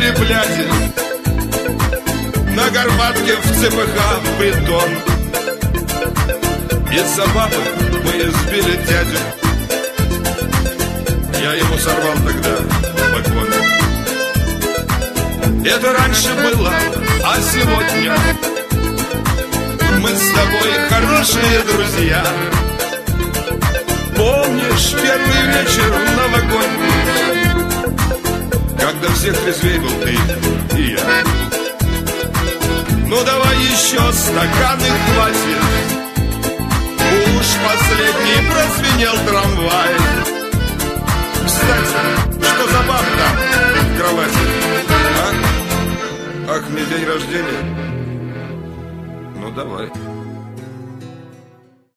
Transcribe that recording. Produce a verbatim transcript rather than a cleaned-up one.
были бляди, на Горбатке в ЦПХ притон. Из-за бабы мы избили дядю, я ему сорвал тогда погоны. Это раньше было, а сегодня мы с тобой хорошие друзья. Помнишь первый вечер новогодний, когда всех трезвей был ты и я? Ну давай еще стаканы хватит, уж последний прозвенел трамвай. Кстати, что за баб там в кровати? А? Ах, мне день рождения. Ну давай.